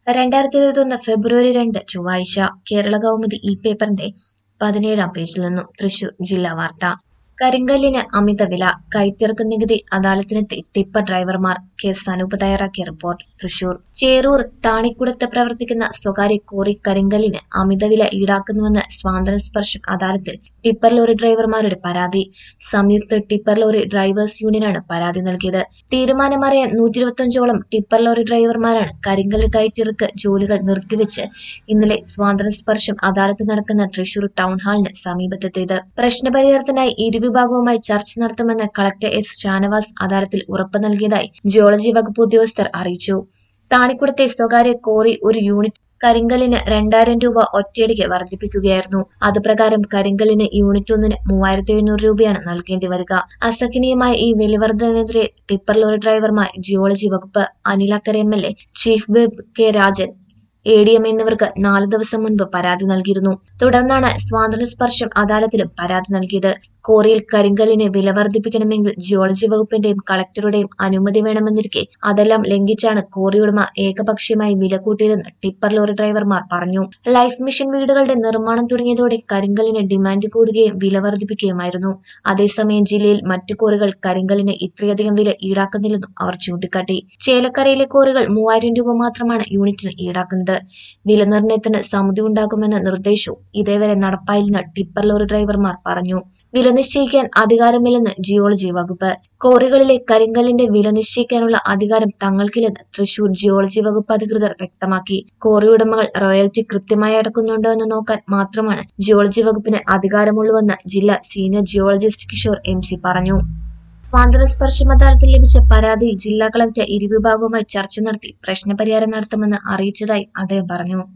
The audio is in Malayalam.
2021 ഫെബ്രുവരി 2 ചൊവ്വാഴ്ച കേരള കൗമുദി ഈ പേപ്പറിന്റെ 17-ാം പേജിൽ നിന്നും തൃശൂർ ജില്ലാ വാർത്ത. കരിങ്കല്ലിന് അമിതവില, കൈത്തിറക്ക് നികുതി അദാലത്തിനെത്തി ടിപ്പർ ഡ്രൈവർമാർ. കേസ് അനൂപ് തയ്യാറാക്കിയ റിപ്പോർട്ട്. തൃശൂർ ചേറൂർ താണിക്കുടത്ത് പ്രവർത്തിക്കുന്ന സ്വകാര്യ ക്വാറി കരിങ്കല്ലിന് അമിതവില ഈടാക്കുന്നുവെന്ന് സ്വാതന്ത്ര്യ സ്പർശം അദാലത്തിൽ ടിപ്പർ ലോറി ഡ്രൈവർമാരുടെ പരാതി. സംയുക്ത ടിപ്പർ ലോറി ഡ്രൈവേഴ്സ് യൂണിയനാണ് പരാതി നൽകിയത്. തീരുമാനമറിയാൻ 125ഓളം ടിപ്പർ ലോറി ഡ്രൈവർമാരാണ് കരിങ്കല്ല് കയറ്റിറക്ക് ജോലികൾ നിർത്തിവെച്ച് ഇന്നലെ സ്വാതന്ത്ര്യ സ്പർശം അദാലത്ത് നടക്കുന്ന തൃശൂർ ടൗൺ ഹാളിന് സമീപത്തെത്തിയത്. പ്രശ്നപരിഹാരത്തിനായി ഇരുവിഭാഗവുമായി ചർച്ച നടത്തുമെന്ന് കളക്ടർ എസ് ഷാനവാസ് അദാലത്തിൽ ഉറപ്പ് നൽകിയതായി ജിയോളജി വകുപ്പ് ഉദ്യോഗസ്ഥർ അറിയിച്ചു. താണിക്കുടത്തെ സ്വകാര്യ ക്വാറി ഒരു യൂണിറ്റ് കരിങ്കല്ലിന് 2000 രൂപ ഒറ്റയടിക്ക് വർദ്ധിപ്പിക്കുകയായിരുന്നു. അതുപ്രകാരം കരിങ്കല്ലിന് യൂണിറ്റ് ഒന്നിന് 3700 രൂപയാണ് നൽകേണ്ടി വരിക. അസഹനീയമായ ഈ വിലവർദ്ധനവിനെതിരെ ടിപ്പർ ലോറി ഡ്രൈവർമാർ ജിയോളജി വകുപ്പ്, Anilakkara MLA, chief whip K Rajan, ADM എന്നിവർക്ക് 4 ദിവസം മുൻപ് പരാതി നൽകിയിരുന്നു. തുടർന്നാണ് സ്വാതന്ത്ര്യ സ്പർശം അദാലത്തിലും പരാതി നൽകിയത്. ക്വാറിയിൽ കരിങ്കല്ലിന് വില വർദ്ധിപ്പിക്കണമെങ്കിൽ ജിയോളജി വകുപ്പിന്റെയും കളക്ടറുടെയും അനുമതി വേണമെന്നിരിക്കെ അതെല്ലാം ലംഘിച്ചാണ് ക്വാറി ഉടമ ഏകപക്ഷീയമായി വില കൂട്ടിയതെന്ന് ടിപ്പർ ലോറി ഡ്രൈവർമാർ പറഞ്ഞു. ലൈഫ് മിഷൻ വീടുകളുടെ നിർമ്മാണം തുടങ്ങിയതോടെ കരിങ്കല്ലിന് ഡിമാൻഡ് കൂടുകയും വില വർദ്ധിപ്പിക്കുകയുമായിരുന്നു. അതേസമയം ജില്ലയിൽ മറ്റു ക്വാറികൾ കരിങ്കല്ലിന് ഇത്രയധികം വില ഈടാക്കുന്നില്ലെന്നും അവർ ചൂണ്ടിക്കാട്ടി. ചേലക്കരയിലെ ക്വാറികൾ 3000 രൂപ മാത്രമാണ് യൂണിറ്റിന് ഈടാക്കുന്നത്. വില നിർണ്ണയത്തിന് സമിതി ഉണ്ടാകുമെന്ന നിർദ്ദേശവും ഇതേവരെ നടപ്പായില്ലെന്ന് ടിപ്പർ ലോറി ഡ്രൈവർമാർ പറഞ്ഞു. വില നിശ്ചയിക്കാൻ അധികാരമില്ലെന്ന് ജിയോളജി വകുപ്പ്. ക്വാറികളിലെ കരിങ്കല്ലിന്റെ വില നിശ്ചയിക്കാനുള്ള അധികാരം തങ്ങൾക്കില്ലെന്ന് തൃശൂർ ജിയോളജി വകുപ്പ് അധികൃതർ വ്യക്തമാക്കി. ക്വാറി ഉടമകൾ റോയൽറ്റി കൃത്യമായി അടക്കുന്നുണ്ടോ എന്ന് നോക്കാൻ മാത്രമാണ് ജിയോളജി വകുപ്പിന് അധികാരമുള്ളൂവെന്ന് ജില്ലാ സീനിയർ ജിയോളജിസ്റ്റ് കിഷോർ MC പറഞ്ഞു. സ്വാതന്ത്ര്യ സ്പർശം അദാലത്തിൽ ലഭിച്ച പരാതിയിൽ ജില്ലാ കളക്ടർ ഇരുവിഭാഗവുമായി ചർച്ച നടത്തി പ്രശ്നപരിഹാരം നടത്തുമെന്ന് അറിയിച്ചതായി അദ്ദേഹം പറഞ്ഞു.